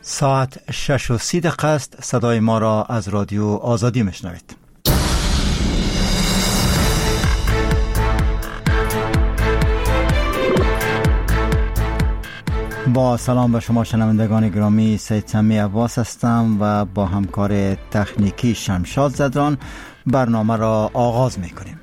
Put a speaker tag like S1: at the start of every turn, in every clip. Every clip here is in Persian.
S1: ساعت 6:30 است. صدای ما را از رادیو آزادی میشنوید. با سلام به شما شنوندگان گرامی، سید سمی عباس هستم و با همکار تکنیکی شمشاد زدران برنامه را آغاز میکنیم.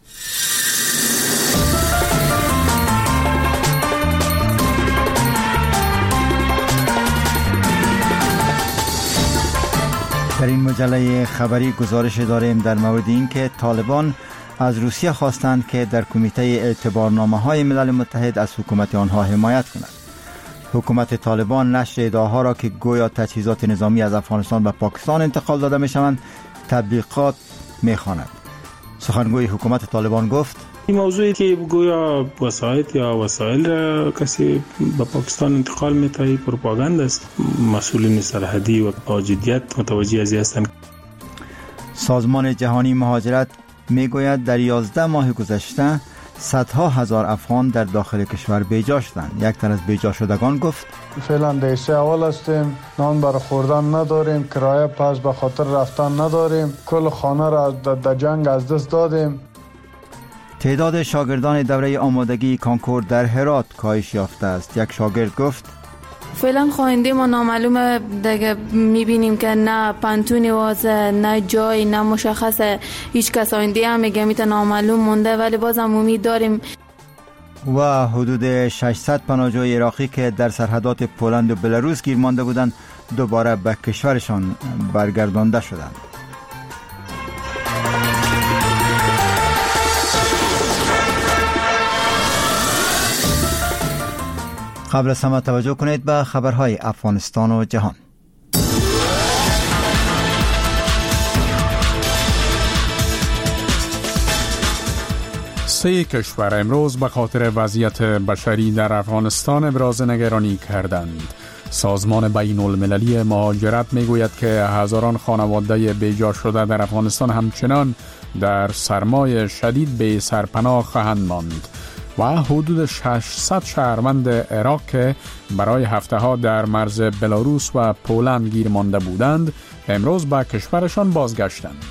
S1: در این مجله خبری گزارش داریم در مورد اینکه طالبان از روسیه خواستند که در کمیته اعتبارنامه‌های ملل متحد از حکومت آنها حمایت کند. حکومت طالبان نشر ادعاها را که گویا تجهیزات نظامی از افغانستان به پاکستان انتقال داده می‌شوند تبلیغات می‌خواند. سخنگوی حکومت طالبان گفت
S2: این موضوعی که گویا وسایل را کسی به پاکستان انتقال می‌دهد پروپاگاند است. مسئولین سرحدی و با جدیت متوجه از این هستند.
S1: سازمان جهانی مهاجرت میگوید در 11 ماه گذشته صدها هزار افغان در داخل کشور بیجا شدند. یک تن از بیجا شدگان گفت
S3: فعلا دیسه اول هستیم، نان برای خوردن نداریم، کرایه پس به خاطر رفتن نداریم، کل خانه را در جنگ از دست دادیم.
S1: تعداد شاگردان دوره آمادگی کانکور در هرات کاهش یافته است. یک شاگرد گفت
S4: فعلا خواننده ما نامعلومه، دیگه میبینیم که نه پنتونی واسه، نه جای، نه مشخصه، هیچ کس آینده هم میگه میتونه نامعلوم مونده، ولی بازم امید داریم.
S1: و حدود 600 پناهجوی عراقی که در سرحدات پولند و بلاروس گیر مانده بودند دوباره به کشورشان برگردانده شدند. قبل از همه توجه کنید به خبرهای افغانستان و جهان.
S5: سه کشور امروز به خاطر وضعیت بشری در افغانستان ابراز نگرانی کردند. سازمان بین المللی مهاجرت میگوید که هزاران خانواده بیجا شده در افغانستان همچنان در سرمای شدید به سرپناه خواهند ماند و حدود 600 شهروند عراق که برای هفته‌ها در مرز بلاروس و پولند گیر مانده بودند امروز به کشورشان بازگشتند.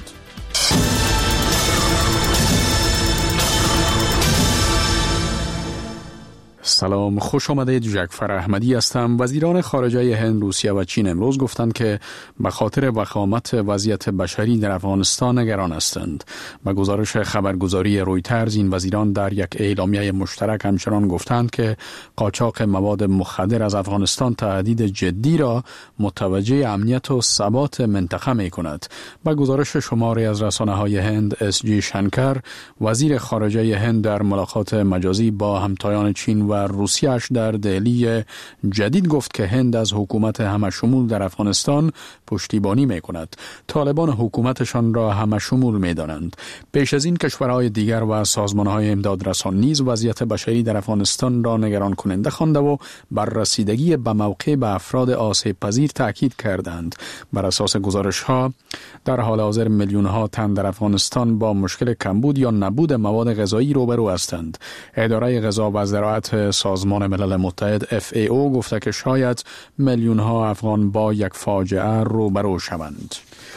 S5: سلام، خوش آمدید. جعفر احمدی هستم. وزیران خارجه هند، روسیه و چین امروز گفتند که به خاطر وخامت وضعیت بشری در افغانستان نگران هستند. به گزارش خبرگزاری رویترز این وزیران در یک اعلامیه مشترک همچنان گفتند که قاچاق مواد مخدر از افغانستان تهدید جدی را متوجه امنیت و ثبات منطقه می کند. به گزارش شماری از رسانه‌های هند، SG شنکر، وزیر خارجه هند در ملاقات مجازی با همتایان چین و روسیه‌اش در دهلی جدید گفت که هند از حکومت همشمول در افغانستان پشتیبانی می‌کند. طالبان حکومتشان را همشمول می‌دانند. پیش از این کشورهای دیگر و سازمان‌های امدادرسان نیز وضعیت بشری در افغانستان را نگران کننده خوانده و بر رسیدگی به موقع به افراد آسیب‌پذیر تاکید کردند. بر اساس گزارش‌ها در حال حاضر میلیون‌ها تن در افغانستان با مشکل کمبود یا نبود مواد غذایی روبرو هستند. اداره غذا و زراعت سازمان ملل متحد FAO گفته که شاید میلیون‌ها افغان با یک فاجعه روبرو شوند.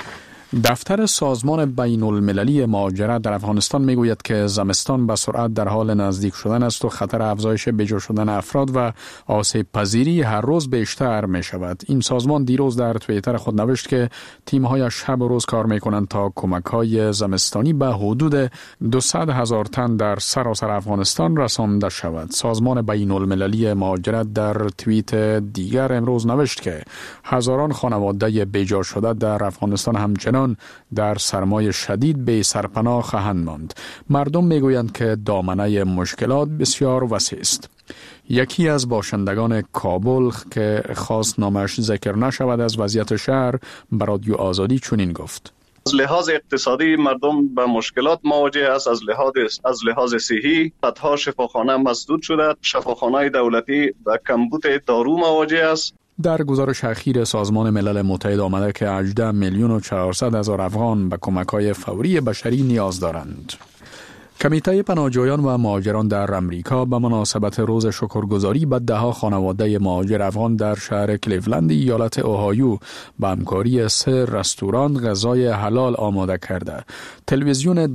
S5: دفتر سازمان بین المللی مهاجرت در افغانستان میگوید که زمستان به سرعت در حال نزدیک شدن است و خطر افزایش بیجا شدن افراد و آسیب پذیری هر روز بیشتر می شود. این سازمان دیروز در توییتر خود نوشت که تیم‌های شب و روز کار می کنند تا کمک‌های زمستانی به حدود 200,000 تن در سراسر افغانستان رسانده شود. سازمان بین المللی مهاجرت در توییت دیگر امروز نوشت که هزاران خانواده بیجا شده در افغانستان همچنان در سرمای شدید به سرپناه خواهند ماند. مردم میگویند که دامنه مشکلات بسیار وسیع است. یکی از باشندگان کابل که خواست نامش ذکر نشود از وضعیت شهر به رادیو آزادی چنین گفت:
S6: از لحاظ اقتصادی مردم به مشکلات مواجه است. از لحاظ صحی صدها شفاخانه مسدود شده. شفاخانه دولتی به کمبود دارو مواجه است.
S5: در گزارش اخیر سازمان ملل متحد آمده که 18,400,000 افغان به کمک‌های فوری بشری نیاز دارند. کمیته پناهجویان و مهاجران در امریکا به مناسبت روز شکرگزاری به دهها خانواده مهاجر افغان در شهر کلیولند ایالت اوهایو به همکاری 3 رستوران غذای حلال آماده کرده. تلویزیون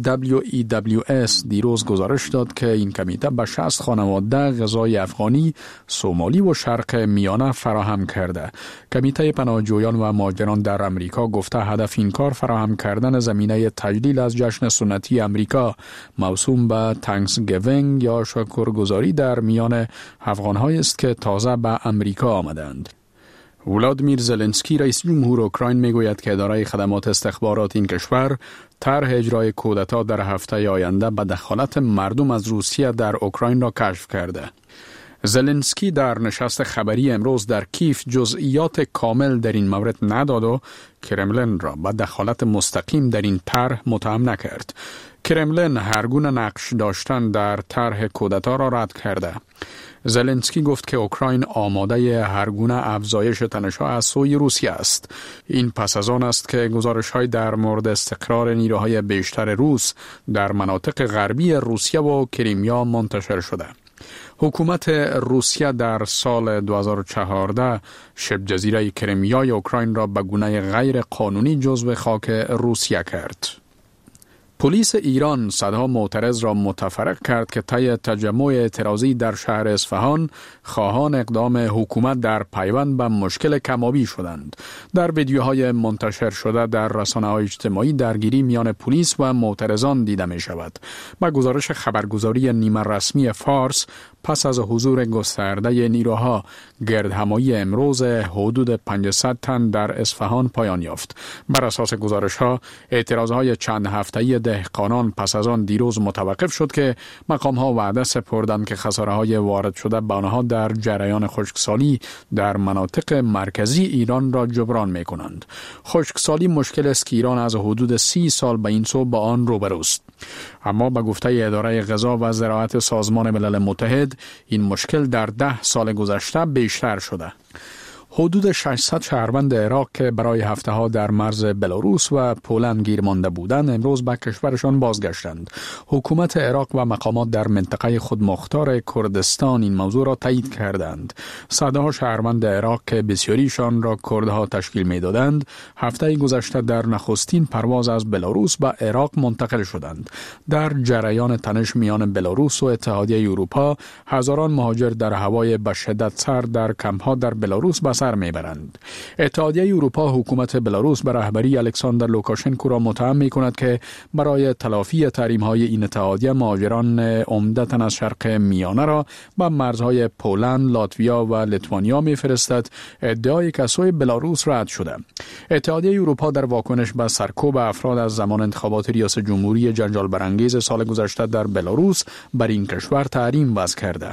S5: WEWS دیروز گزارش داد که این کمیته به 60 خانواده غذای افغانی، سومالی و شرق میانه فراهم کرده. کمیته پناهجویان و مهاجران در امریکا گفته هدف این کار فراهم کردن زمینه تجلیل از جشن سنتی امریکا موسوم به تانکسگیوینگ یا شکرگزاری در میان افغان‌هایی است که تازه به امریکا آمدند. ولادیمیر زلنسکی رئیس جمهور اوکراین میگوید که اداره خدمات استخبارات این کشور طرح اجرای کودتا در هفته آینده به دخالت مردم از روسیه در اوکراین را کشف کرده. زلنسکی در نشست خبری امروز در کیف جزئیات کامل در این مورد نداد و کرملین را به دخالت مستقیم در این طرح متهم نکرد. کرملین هرگونه نقش داشتن در طرح کودتا را رد کرده. زلنسکی گفت که اوکراین آماده هرگونه افزایش تنش‌ها از سوی روسیه است. این پس از آن است که گزارش‌های در مورد استقرار نیروهای بیشتر روس در مناطق غربی روسیه و کریمیا منتشر شده. حکومت روسیه در سال 2014 شبه جزیره کریمیای اوکراین را به گونه غیر قانونی جزو خاک روسیه کرد. پلیس ایران صدها معترض را متفرق کرد که طی تجمع اعتراضی در شهر اصفهان خواهان اقدام حکومت در پیوند به مشکل کم‌آبی شدند. در ویدیوهای منتشر شده در رسانه‌های اجتماعی درگیری میان پلیس و معترضان دیده می شود. با گزارش خبرگزاری نیمه رسمی فارس، پس از حضور گسترده نیروها، گردهمایی امروز حدود 500 تن در اصفهان پایان یافت. بر اساس گزارش‌ها، اعتراضهای چند هفته‌ای دهقانان پس از آن دیروز متوقف شد که مقام‌ها وعده سپردند که خساره‌های وارد شده به آنها در جریان خشکسالی در مناطق مرکزی ایران را جبران می‌کنند. خشکسالی مشکل است که ایران از حدود 30 سال به این سو با آن روبروست. اما به گفته اداره غذا و زراعت سازمان ملل متحد، این مشکل در 10 سال گذشته بیشتر شده. حدود 600 شهروند عراق که برای هفته‌ها در مرز بلاروس و پولند گیر مانده بودند امروز به کشورشان بازگشتند. حکومت عراق و مقامات در منطقه خودمختار کردستان این موضوع را تایید کردند. صدها شهروند عراق که بسیاریشان را کردها تشکیل می‌دادند، هفته گذشته در نخستین پرواز از بلاروس به عراق منتقل شدند. در جریان تنش میان بلاروس و اتحادیه اروپا، هزاران مهاجر در هوای به شدت سرد در کمپ‌ها در بلاروس به سر میبرند. اتحادیه اروپا حکومت بلاروس به رهبری الکساندر لوکاشنکو را متهم میکند که برای تلافی تحریم‌های این اتحادیه مهاجران عمدتاً از شرق میانه را به مرزهای پولند، لاتویا و لیتوانیا میفرستد. ادعای که سوی بلاروس رد شده. اتحادیه اروپا در واکنش به سرکوب افراد از زمان انتخابات ریاست جمهوری جنجال برانگیز سال گذشته در بلاروس بر این کشور تحریم وضع کرده.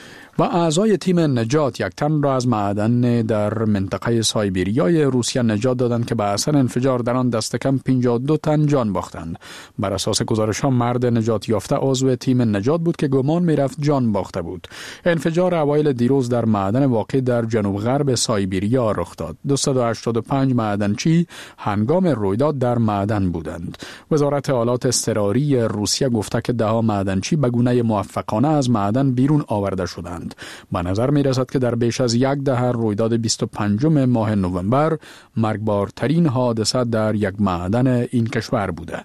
S5: و اعضای تیم نجات یک تن را از معدن در منطقه سایبریای روسیه نجات دادند که به اثر انفجار در آن دست کم 52 تن جان باختند. بر اساس گزارش‌ها مرد نجات یافته عضو تیم نجات بود که گمان می‌رفت جان باخته بود. انفجار اوایل دیروز در معدن واقع در جنوب غرب سایبریا رخ داد. 285 معدنچی هنگام رویداد در معدن بودند. وزارت آلات اضطراری روسیه گفته که ده‌ها معدنچی به گونه موفقانه از معدن بیرون آورده شدند. به نظر می رسد که در بیش از یک دهه رویداد 25 ماه نوامبر مرگبارترین حادثه در یک معدن این کشور بوده.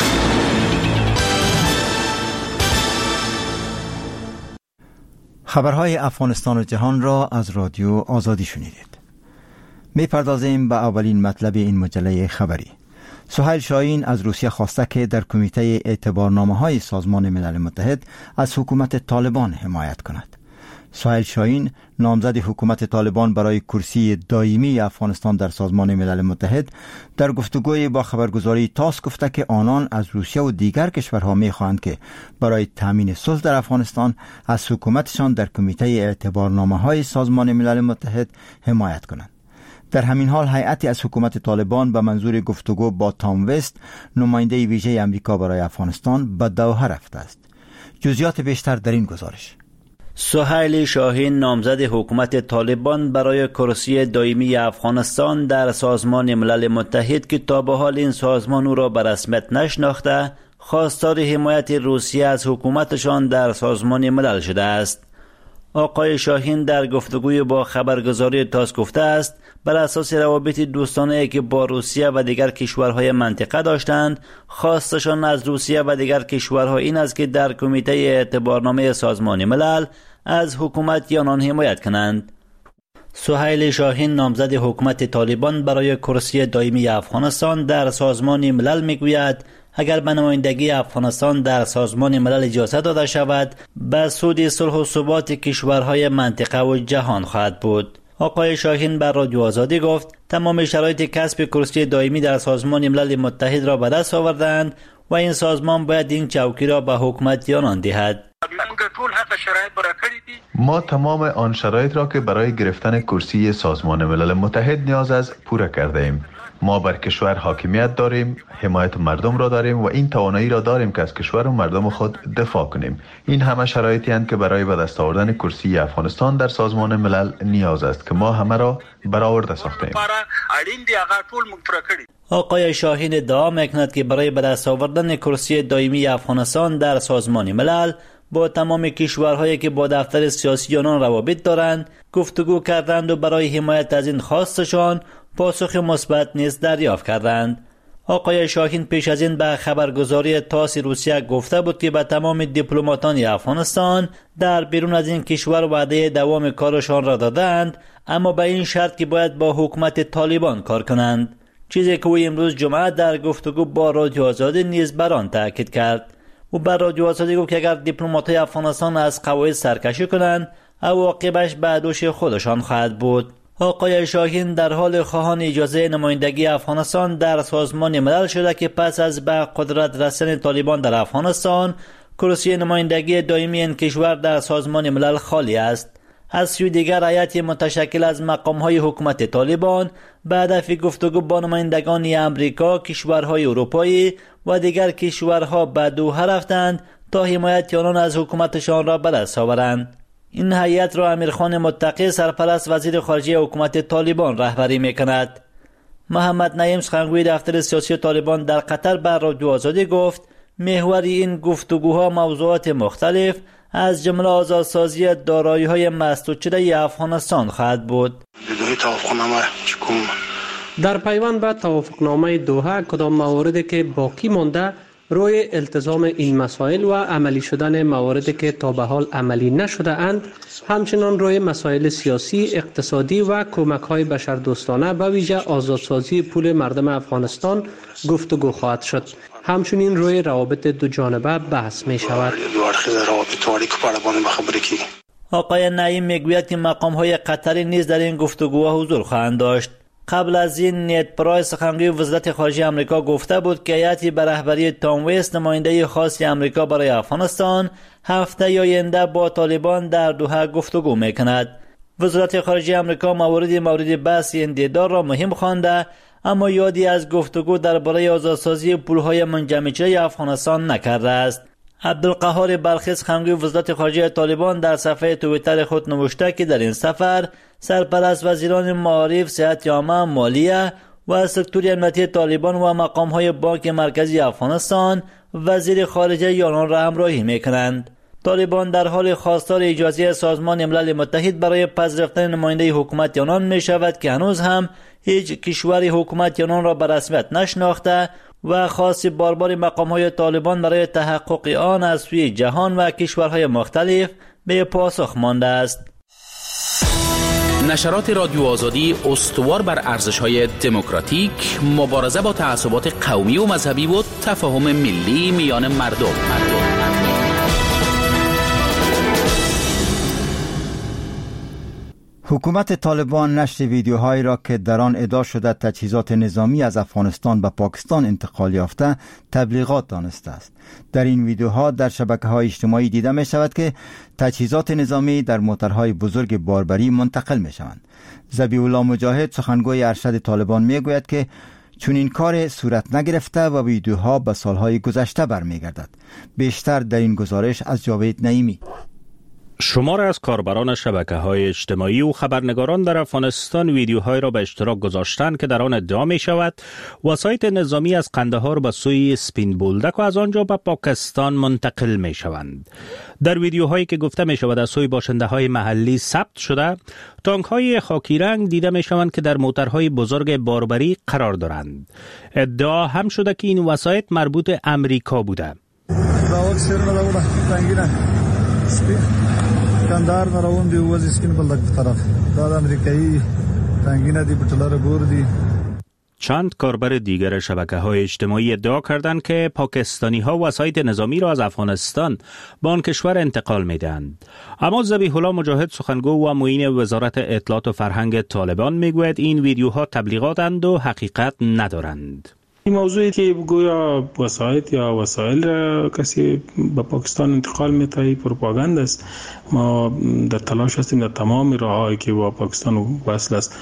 S1: خبرهای افغانستان و جهان را از رادیو آزادی شنیدید. می پردازیم به اولین مطلب این مجله خبری. سهیل شاهین از روسیه خواسته که در کمیته اعتبارنامه‌های سازمان ملل متحد از حکومت طالبان حمایت کند. سهیل شاهین نامزد حکومت طالبان برای کرسی دائمی افغانستان در سازمان ملل متحد در گفتگوی با خبرگزاری تاس گفته که آنان از روسیه و دیگر کشورها می‌خواهند که برای تامین صلح در افغانستان از حکومتشان در کمیته اعتبارنامه‌های سازمان ملل متحد حمایت کنند. در همین حال هیئتی از حکومت طالبان به منظور گفتگو با تام وست، نماینده ویژه آمریکا برای افغانستان، به دوحه رفته است. جزئیات بیشتر در این گزارش.
S7: سهیل شاهین نامزد حکومت طالبان برای کرسی دائمی افغانستان در سازمان ملل متحد که تا به حال این سازمان او را به رسمیت نشناخته، خواستار حمایت روسیه از حکومتشان در سازمان ملل شده است. آقای شاهین در گفتگوی با خبرگزاری تاس گفته است بر اساس روابط دوستانه‌ای که با روسیه و دیگر کشورهای منطقه داشتند، خواستشان از روسیه و دیگر کشورها این است که در کمیته اعتبارنامه سازمان ملل از حکومت آنان حمایت کنند. سهیل شاهین نامزد حکومت طالبان برای کرسی دائمی افغانستان در سازمان ملل میگوید اگر به نمایندگی افغانستان در سازمان ملل اجازه داده شود به سود صلح و ثبات کشورهای منطقه و جهان خواهد بود. آقای شاهین بر رادیو آزادی گفت تمام شرایط کسب کرسی دائمی در سازمان ملل متحد را به دست آوردند و این سازمان باید این چوکی را به حکومت آنان دهد.
S8: ما تمام آن شرایط را که برای گرفتن کرسی سازمان ملل متحد نیاز است پورا کرده ایم. ما بر کشور حاکمیت داریم، حمایت مردم را داریم و این توانایی را داریم که از کشور و مردم خود دفاع کنیم. این همه شرایطی هستند که برای به دست آوردن کرسی افغانستان در سازمان ملل نیاز است که ما همه را برآورده ساختیم.
S7: آقای شاهین ادعا می‌کند که برای به دست آوردن کرسی دائمی افغانستان در سازمان ملل با تمام کشورهایی که با دفتر سیاسی آنان روابط دارند گفتگو کردند و برای حمایت از این خواستشان پاسخ مثبت نیز دریافت کردند. آقای شاهین پیش از این به خبرگزاری تاس روسیه گفته بود که به تمام دیپلماتان افغانستان در بیرون از این کشور وعده دوام کارشان را دادند، اما به این شرط که باید با حکومت طالبان کار کنند، چیزی که او امروز جمعه در گفتگو با رادیو آزادی نیز بر آن تاکید کرد. او بر رادیو آزادی گفت که اگر دیپلمات‌های افغانستان از قواعد سرکشی کنند عواقبش به دوش خودشان خواهد بود. آقای شاهین در حال خواهان اجازه نمایندگی افغانستان در سازمان ملل شده که پس از به قدرت رسیدن طالبان در افغانستان کرسی نمایندگی دائمی این کشور در سازمان ملل خالی است. از سوی دیگر هیئت متشکل از مقام‌های حکومت طالبان به هدف گفتگو با نمایندگان امریکا، کشورهای اروپایی و دیگر کشورها به دوحه رفتند تا حمایت آنان از حکومتشان را به دست آورند. این هیئت را امیرخان متقی سرپرست وزیر خارجه حکومت طالبان رهبری می‌کند. محمد نعیم سخنگوی دفتر سیاسی طالبان در قطر بر رادیو آزادی گفت محور این گفتگوها موضوعات مختلف از جمله آزادسازی دارایی‌های مسدود شده افغانستان خواهد بود.
S9: در پیوند به توافقنامه دوحه کدام مواردی که باقی مانده روی التزام این مسائل و عملی شدن مواردی که تا به حال عملی نشده اند، همچنان روی مسائل سیاسی، اقتصادی و کمک‌های بشردوستانه به ویژه آزادسازی پول مردم افغانستان گفتگو خواهد شد. همچنین روی روابط دو جانبه بحث می شود.
S7: آقای نعیم میگوید که مقام‌های قطری نیز در این گفتگوها حضور خواهند داشت. قبل از این نیت پرایس سخنگوی وزارت خارجه آمریکا گفته بود که هیئتی به رهبری تام ویست نماینده خاص آمریکا برای افغانستان هفته آینده با طالبان در دوحه گفتگو میکند. وزارت خارجه آمریکا مورد بحث این دیدار را مهم خوانده، اما یادی از گفتگو درباره آزادسازی پولهای منجمد شده افغانستان نکرده است. عبدالقهار بلخی سخنگوی وزارت خارجه طالبان در صفحه توییتر خود نوشته که در این سفر سرپرست وزیران معارف، صحت عامه، مالیه و سکتور امنیتی طالبان و مقام‌های بانک مرکزی افغانستان وزیر خارجه آنان را همراهی می‌کنند. طالبان در حال خواستار اجازه سازمان ملل متحد برای پذیرفتن نماینده حکومت آنان می‌شود که هنوز هم هیچ کشوری حکومت آنان را به رسمیت نشناخته و خواست باربار مقام‌های طالبان برای تحقق آن از سوی جهان و کشورهای مختلف به پاسخ مانده است.
S10: نشرات رادیو آزادی استوار بر ارزش‌های دموکراتیک، مبارزه با تعصبات قومی و مذهبی و تفاهم ملی میان مردم.
S1: حکومت طالبان نشر ویدیوهایی را که در آن ادعا شده تجهیزات نظامی از افغانستان به پاکستان انتقال یافته تبلیغات دانسته است. در این ویدیوها در شبکه‌های اجتماعی دیده می شود که تجهیزات نظامی در موترهای بزرگ باربری منتقل می شوند. ذبیح الله مجاهد سخنگوی ارشد طالبان می گوید که چون این کار صورت نگرفته و ویدیوها به سالهای گذشته برمی گردد. بیشتر در این گزارش از جاوید نعیمی.
S11: شمار از کاربران شبکه‌های اجتماعی و خبرنگاران در افغانستان ویدیوهای را به اشتراک گذاشتند که در آن ادعا می شود وسایط نظامی از قندهار به سوی سپین بولدک و از آنجا به پاکستان منتقل می شوند. در ویدیوهایی که گفته می شود از سوی باشنده‌های محلی ثبت شده، تانک‌های خاکی رنگ دیده می شوند که در موترهای بزرگ باربری قرار دارند. ادعا هم شده که این وسایط مربوط امریکا بوده.
S12: کندهار نه روان دی وځي سپین بولدک طرف دا د امریکایي تانګینه دی پټلر بور دی.
S11: چند کاربر دیگر شبکه‌های اجتماعی ادعا کردند که پاکستانی‌ها وسایط نظامی را از افغانستان به آن کشور انتقال می‌دهند. اما ذبیح الله مجاهد سخنگو و معین وزارت اطلاعات و فرهنگ طالبان می‌گوید این ویدیوها تبلیغاتند و حقیقت ندارند.
S2: این موضوعی که گویا وسایط یا وسایل کسی به پاکستان انتقال می‌دهد پروپاگاند است. ما در تلاش هستیم در تمام راه‌هایی که با پاکستان وصل است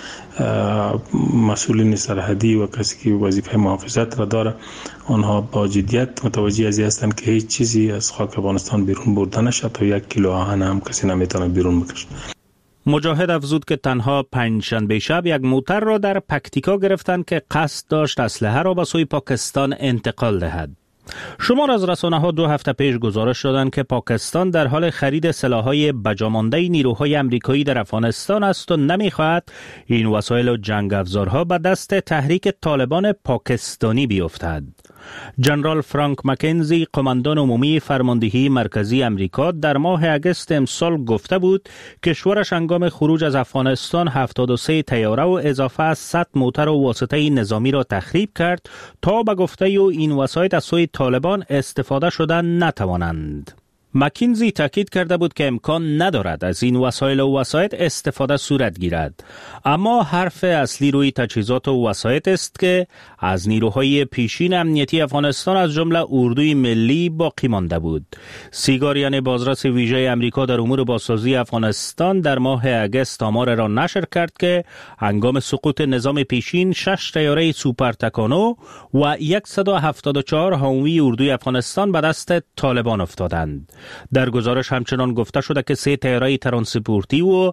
S2: مسئولین سرحدی و کسی که وظیفه محافظت را داره آنها با جدیت متوجه از این هستند که هیچ چیزی از خاک افغانستان بیرون برده نشد تا 1 کیلو آهن هم کسی نمیتونه بیرون بکشه.
S11: مجاهد افزود که تنها پنجشنبه شب یک موتر را در پکتیکا گرفتند که قصد داشت اسلحه را به سوی پاکستان انتقال دهد. شمار از رسانه‌ها 2 هفته پیش گزارش دادند که پاکستان در حال خرید سلاح‌های بجامانده نیروهای آمریکایی در افغانستان است و نمی‌خواهد این وسایل و جنگ افزارها به دست تحریک طالبان پاکستانی بیفتد. جنرال فرانک مکنزی قماندان عمومی فرماندهی مرکزی امریکا در ماه اگست امسال گفته بود کشورش هنگام خروج از افغانستان 73 طیاره و اضافه از 100 موتر و واسطه نظامی را تخریب کرد تا به گفته او این وسایط از سوی طالبان استفاده شدن نتوانند. مکینزی تاکید کرده بود که امکان ندارد از این وسایل و وسایط استفاده صورت گیرد، اما حرف اصلی روی تجهیزات و وسایط است که از نیروهای پیشین امنیتی افغانستان از جمله اردوی ملی باقی مانده بود. سیگاریان بازرس ویژه امریکا در امور بازسازی افغانستان در ماه اگست آمار را نشر کرد که هنگام سقوط نظام پیشین 6 طیاره سوپر تکانو و 174 هاموی اردوی افغانستان به دست طالبان افتادند. در گزارش همچنان گفته شده که 3 طیاره ترانسپورتی و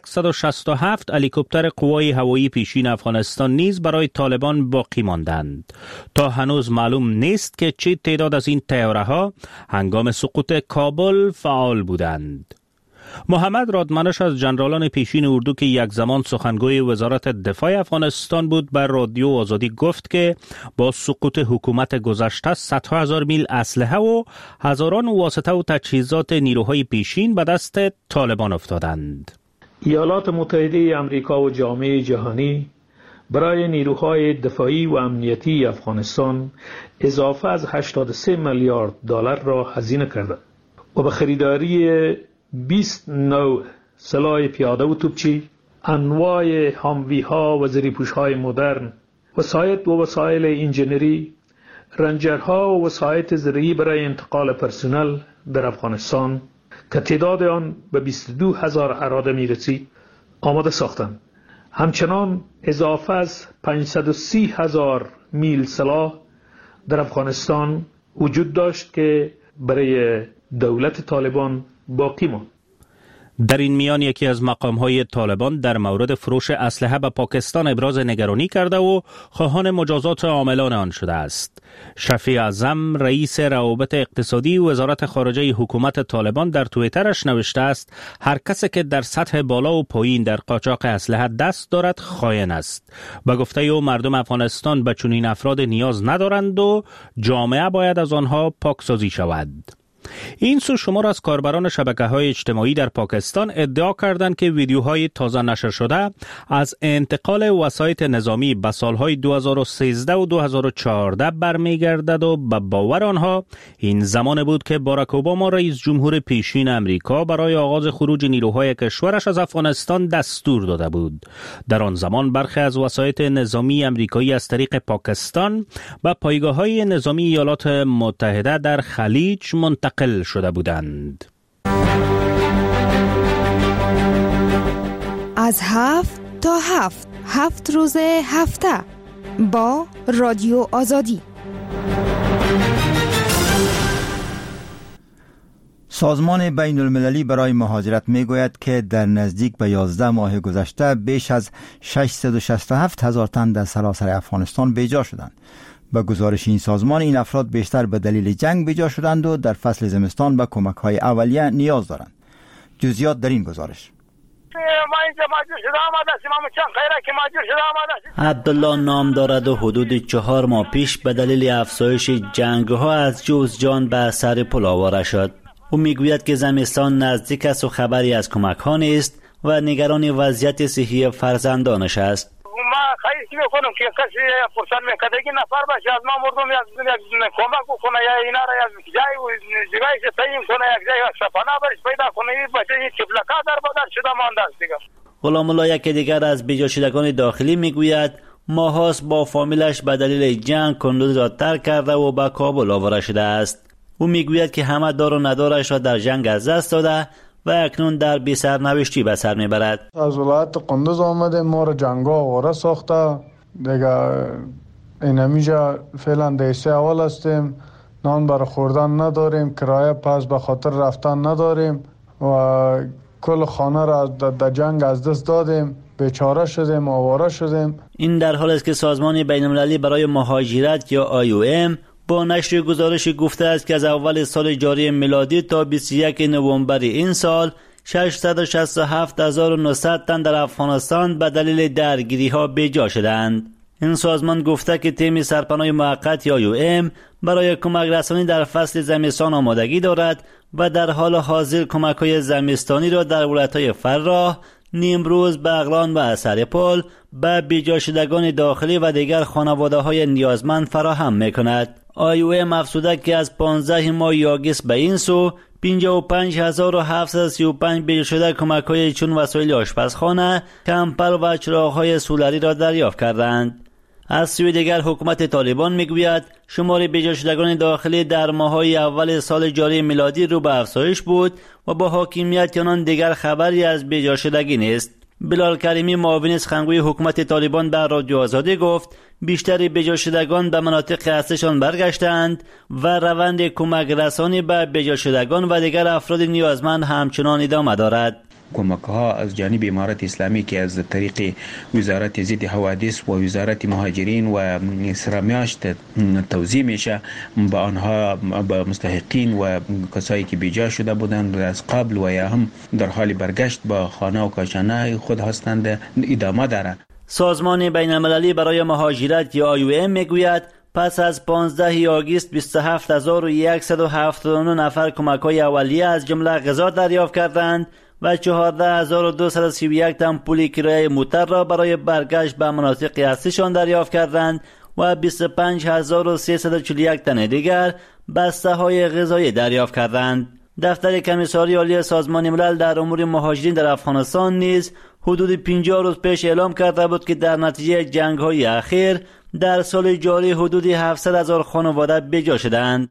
S11: 167 هلیکوپتر قوای هوایی پیشین افغانستان نیز برای طالبان باقی ماندند. تا هنوز معلوم نیست که چه تعداد از این طیاره‌ها هنگام سقوط کابل فعال بودند. محمد رادمنش از جنرالان پیشین اردو که یک زمان سخنگوی وزارت دفاع افغانستان بود بر رادیو آزادی گفت که با سقوط حکومت گذشته صدها هزار میل اسلحه و هزاران واسطه و تجهیزات نیروهای پیشین به دست طالبان افتادند.
S13: ایالات متحده آمریکا و جامعه جهانی برای نیروهای دفاعی و امنیتی افغانستان اضافه از 83 میلیارد دلار را هزینه کرده و به خریداری 20 نوع سلاح پیاده و توپچی، انواع هاموی‌ها و زریپوش‌های مدرن، وسایل انجینری، رنجرها و وسایط زرعی برای انتقال پرسنل در افغانستان که تعداد آن به 22,000 اراده می‌رسید آماده ساختند. همچنان اضافه از 530,000 میل سلاح در افغانستان وجود داشت که برای دولت طالبان باقی ماند.
S11: در این میان یکی از مقام‌های طالبان در مورد فروش اسلحه به پاکستان ابراز نگرانی کرده و خواهان مجازات عاملان آن شده است. شفیع اعظم رئیس روابط اقتصادی وزارت خارجه حکومت طالبان در توییترش نوشته است هر کسی که در سطح بالا و پایین در قاچاق اسلحه دست دارد خائن است. به گفته او مردم افغانستان به چنین افراد نیاز ندارند و جامعه باید از آنها پاکسازی شود. این سو شمار از کاربران شبکه‌های اجتماعی در پاکستان ادعا کردند که ویدیوهای تازه نشر شده از انتقال وسایط نظامی به سالهای 2013 و 2014 برمیگردد و به باور آنها این زمان بود که باراک اوباما رئیس جمهور پیشین امریکا برای آغاز خروج نیروهای کشورش از افغانستان دستور داده بود. در آن زمان برخی از وسایط نظامی امریکایی از طریق پاکستان به پایگاه‌های نظامی ایالات متحده در خلیج منتقل شده بودند.
S14: از 7 تا 7 روز هفته با رادیو آزادی.
S1: سازمان بین المللی برای مهاجرت می گوید که در نزدیک به 11 ماه گذشته بیش از 667,000 تن در سراسر افغانستان بیجا شدند. به گزارش این سازمان این افراد بیشتر به دلیل جنگ بیجا شدند و در فصل زمستان به کمک‌های اولیه نیاز دارند. جزئیات در این گزارش.
S7: عبدالله نام دارد و حدود 4 ماه پیش به دلیل افزایش جنگ‌ها از جوزجان به سر پل آواره شد. او میگوید که زمستان نزدیک است و خبری از کمک‌ها نیست و نگران وضعیت صحی فرزندانش است.
S15: ما خواهش میکنم که کسی فرصت میکده که نفر باشه از ما مردم یک کمک بکنه یا اینا را یک جایی که تعیین کنه یک جایی شفانه برش پیدا کنه این بچه این چپلکا در بدر شده مانده است دیگه.
S7: غلام الله یک دیگر از بیجا شدگان داخلی میگوید ماهاست با فامیلش به دلیل جنگ کندوز را ترک کرده و به کابل آورده شده است. او میگوید که همه دار و ندارش را در جنگ از دست داده و اکنون در بی سرنوشتی به سر میبرد.
S3: از ولایت قندوز آمده، ما را جنگا آواره ساخته دیگه. این همیجا فعلا دیسه اول هستیم، نان برای خوردن نداریم، کرایه پس به خاطر رفتن نداریم و کل خانه را در جنگ از دست دادیم، بیچاره شدیم، آواره شدیم.
S7: این در حال است که سازمان بین المللی برای مهاجرت یا IOM با نشر گزارش گفته است که از اول سال جاری میلادی تا 21 نوامبر این سال 667,900 تن در افغانستان به دلیل درگیری ها بیجا شدند. این سازمان گفته که تیم سرپناه موقت یا IOM برای کمک رسانی در فصل زمستان آمادگی دارد و در حال حاضر کمک های زمستانی را در ولایت‌های فراه، نیمروز، بغلان و سرپل به بیجا شدگان داخلی و دیگر خانواده های نیازمند فراهم میکند. IOM افزوده که از 15 ماه آگوست به این سو 55,735 بیجا شده کمک‌های چون وسایل آشپزخانه، کمپل و چراغ‌های سولری را دریافت کردند. از سوی دیگر حکومت طالبان میگوید شمار بیجا شدگان داخلی در ماه‌های اول سال جاری میلادی رو به افزایش بود و با حاکمیت آنان دیگر خبری از بیجا شدگی نیست. بلال کریمی معاون سخنگوی حکومت طالبان به رادیو آزادی گفت بیشتر بیجا شدگان به مناطق اصلیشان برگشتند و روند کمک رسانی به بیجا شدگان و دیگر افراد نیازمند همچنان ادامه دارد.
S16: کمک ها از جانب امارت اسلامی که از طریق وزارت ضد حوادث و وزارت مهاجرین و سرمیاشت توزیع میشه به آنها، به مستحقین و کسایی که بیجا شده بودند از قبل و یا هم در حال برگشت به خانه و کاشانه خود هستند ادامه دارد.
S7: سازمان بین المللی برای مهاجرت یا IOM میگوید پس از 15 آگوست 27,179 نفر کمک‌های اولیه از جمله غذا دریافت کردند و 14,231 تن پول کرایه موتر را برای برگشت به مناطق اصلیشان دریافت کردند و 25,341 تن دیگر بسته‌های غذایی دریافت کردند. دفتر کمیساری عالی سازمان ملل در امور مهاجرین در افغانستان نیز حدود 50 روز پیش اعلام کرده بود که در نتیجه جنگ‌های اخیر در سال جاری حدود 700,000 خانواده بیجا شدند.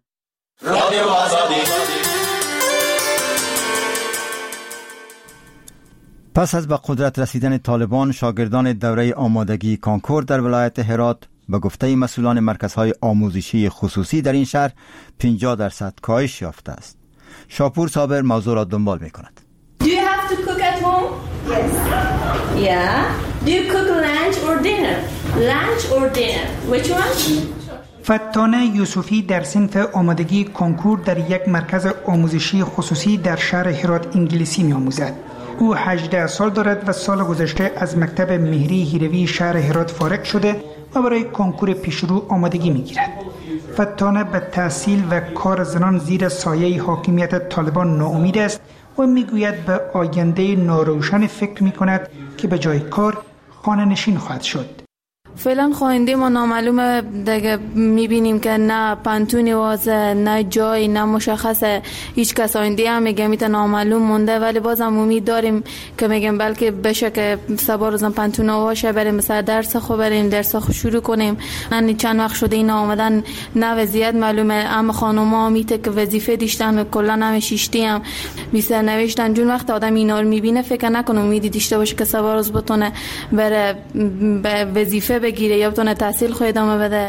S1: پس از به قدرت رسیدن طالبان، شاگردان دوره آمادگی کانکور در ولایت هرات به گفته مسئولان مرکزهای آموزشی خصوصی در این شهر 50% کاهش یافته است. شاپور صابر موضوع را دنبال می کند.
S17: Do you have to cook at home? Yes. Yeah. Do you cook lunch or dinner? Lunch or dinner? Which one?
S18: فتانه یوسفی در صنف آمادگی کنکور در یک مرکز آموزشی خصوصی در شهر هرات انگلیسی می آموزد. او 18 سال دارد و سال گذشته از مکتب مهری هیروی شهر هرات فارغ شده و برای کنکور پیشرو آمادگی می گیرد. فتانه به تحصیل و کار زنان زیر سایه حاکمیت طالبان ناامید است و می گوید به آینده ناروشن فکر می کند که به جای کار خانه نشین خواهد شد.
S4: فعلا خواننده ما نامعلومه دیگه، میبینیم که نه پانتونی واسه، نه جای، نه مشخصه. هیچ کس آینده هم میگه میتونه نامعلوم مونده، ولی بازم امید داریم که میگم بلکه بشه که سبا روزم پانتون واشه بریم مثلا درس خو بریم درس خو شروع کنیم. نه چند وقت شده اینا آمدن نه وضعیت معلومه، اما خانوما میته که وظیفه دیشتن کلا هم شیشتی هم میسر نوشتن. جون وقت آدم اینا رو میبینه فکر نکنه امیدی داشته باشه که سبا روز بتونه بره وظیفه بگیره یا بتونه تحصیل خو ادامه بده.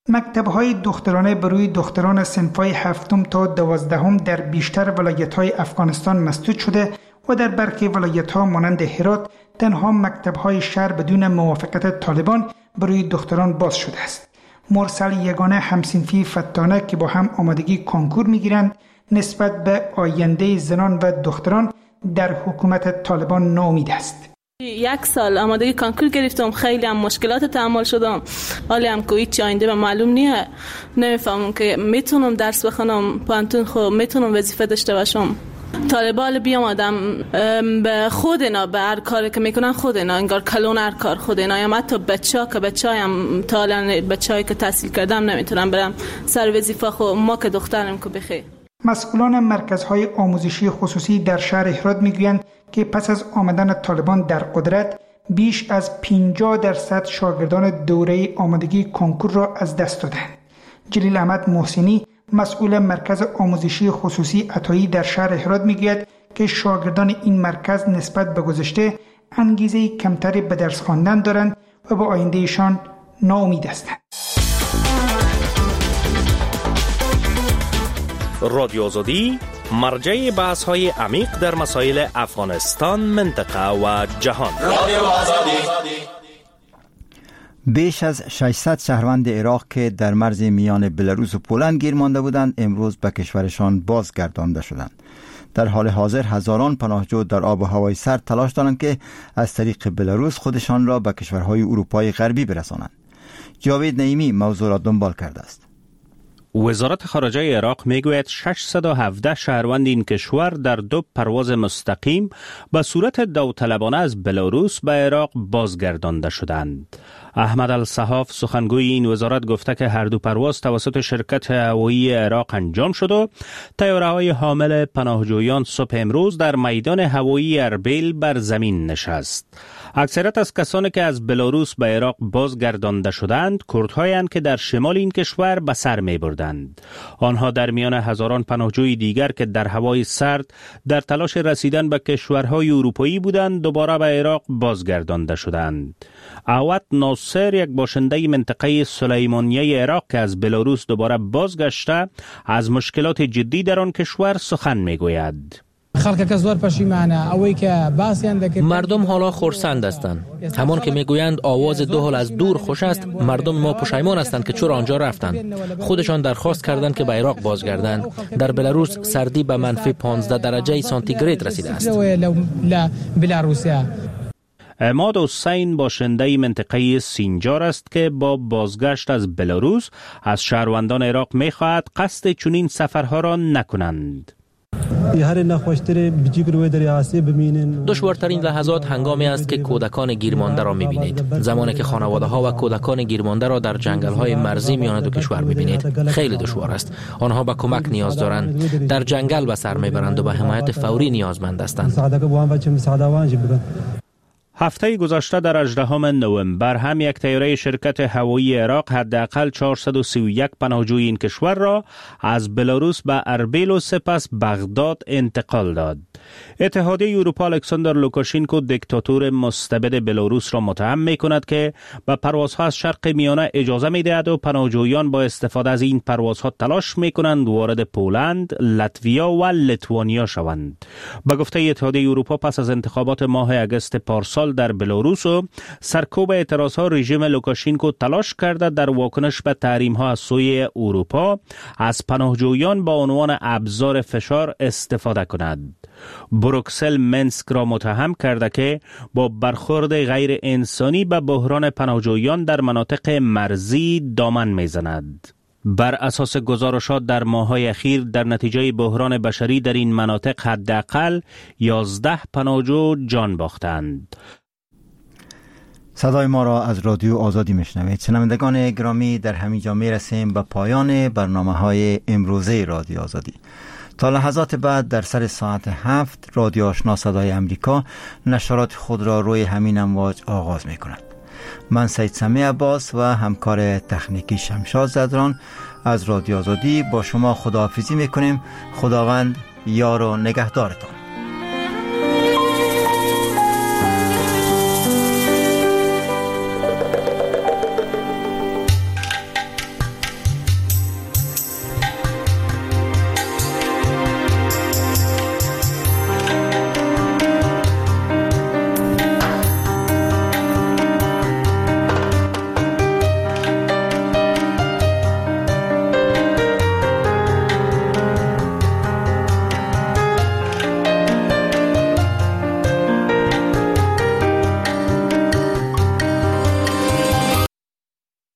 S18: مکتب‌های دخترانه برای دختران صنف‌های 7 تا 12 در بیشتر ولایت‌های افغانستان مسدود شده و در برخی ولایت‌ها مانند هرات تنها مکتب‌های شهر بدون موافقت طالبان برای دختران باز شده است. مرسل یگانه همصنفی فتانه که با هم آمادگی کنکور می‌گیرند نسبت به آینده زنان و دختران در حکومت طالبان ناامید است.
S19: 1 سال آمادگی کنکور گرفتم، خیلی هم مشکلات تحمل شدم، حالی هم که هیچ آینده به معلوم نیه، نمیفهمم که میتونم درس بخونم پانتون، خب میتونم وظیفه داشته باشم. طالبان بیامدم به خود اینا، به هر کاری که میکنن خود اینا، انگار کلون هر کار خود اینا، یا حتی بچه‌هایم طالبان بچه‌ای که تحصیل کردم نمیتونم برم سر وظیفه، خب ما که دخترم که بخیر.
S18: مسئولان مرکزهای آموزشی خصوصی در شهر هرات میگویند که پس از آمدن طالبان در قدرت بیش از 50% شاگردان دوره آمادگی کنکور را از دست دادند. جلیل احمد محسنی مسئول مرکز آموزشی خصوصی عطایی در شهر هرات میگوید که شاگردان این مرکز نسبت به گذشته انگیزه کمتری به درس خواندن دارند و به آیندهشان ناامید هستند.
S20: رادیو آزادی مرجع بحث‌های عمیق در مسائل افغانستان، منطقه و جهان. رادیو آزادی.
S1: بیش از 600 شهروند عراق که در مرز میان بلاروس و پولند گیر مانده بودند امروز به کشورشان بازگردانده شدند. در حال حاضر هزاران پناهجو در آب و هوای سرد تلاش دارند که از طریق بلاروس خودشان را به کشورهای اروپای غربی برسانند. جاوید نعیمی موضوع را دنبال کرده است.
S11: وزارت خارجه عراق میگوید 617 شهروند این کشور در 2 پرواز مستقیم به صورت داوطلبانه از بلاروس به عراق بازگردانده شدند. احمد الصحاف سخنگوی این وزارت گفته که هر 2 پرواز توسط شرکت هوایی عراق انجام شد و طیاره‌های حامل پناهجویان صبح امروز در میدان هوایی اربیل بر زمین نشست. اکثریت از کسانی که از بلاروس به عراق بازگردانده شدند کردهایند که در شمال این کشور به سر می‌بردند. آنها در میان هزاران پناهجوی دیگر که در هوای سرد در تلاش رسیدن به کشورهای اروپایی بودند دوباره به عراق بازگردانده شدند. عوض ناصر یک باشنده منطقه سلیمانیه عراق که از بلاروس دوباره بازگشته از مشکلات جدی در آن کشور سخن می‌گوید.
S21: مردم حالا خرسند هستند. همان که میگویند آواز 2 حال از دور خوش است، مردم ما پشیمان هستند که چرا آنجا رفتند. خودشان درخواست کردند که به عراق بازگردند. در بلاروس سردی به منفی 15 درجه سانتیگراد رسیده است.
S11: عماد حسین باشنده منطقه سینجار است که با بازگشت از بلاروس از شهروندان عراق می‌خواهد قصد چنین سفرها را نکنند.
S21: دشوارترین لحظات هنگامی است که کودکان گیرمانده را می‌بینید. زمانی که خانواده‌ها و کودکان گیرمانده را در جنگل‌های مرزی میان 2 کشور می‌بینید خیلی دشوار است. آنها به کمک نیاز دارند. در جنگل به سر می‌برند و به حمایت فوری نیازمند هستند.
S11: هفته گذشته در 18 نوامبر هم یک طیاره شرکت هوایی عراق حداقل 431 پناهجوی این کشور را از بلاروس به اربیل و سپس بغداد انتقال داد. اتحادیه اروپا الکساندر لوکاشنکو دیکتاتور مستبد بلاروس را متهم می‌کند که به پروازها از شرق میانه اجازه می‌دهد و پناهجویان با استفاده از این پروازها تلاش می‌کنند وارد پولند، لتویا و لیتوانیا شوند. به گفته اتحادیه اروپا پس از انتخابات ماه اگست پارسال در بلاروس و سرکوب اعتراضها رژیم لوکاشنکو تلاش کرده در واکنش به تحریم‌ها از سوی اروپا از پناهجویان با عنوان ابزار فشار استفاده کند. بروکسل منسک را متهم کرده که با برخورد غیر انسانی به بحران پناهجویان در مناطق مرزی دامن میزند. بر اساس گزارشات در ماه‌های اخیر در نتیجه بحران بشری در این مناطق حداقل 11 پناهجو جان باختند.
S1: صدای ما را از رادیو آزادی میشنوید. شنوندگان گرامی، در همین جا میرسیم به پایان برنامه‌های امروزه رادیو آزادی. تا لحظات بعد در سر ساعت 7 رادیو آشنا صدای امریکا نشرات خود را روی همین امواج آغاز می کند. من سید سمی عباس و همکار تکنیکی شمشاد زدران از رادیو آزادی با شما خداحافظی می کنیم. خداوند یار و نگهدارتان.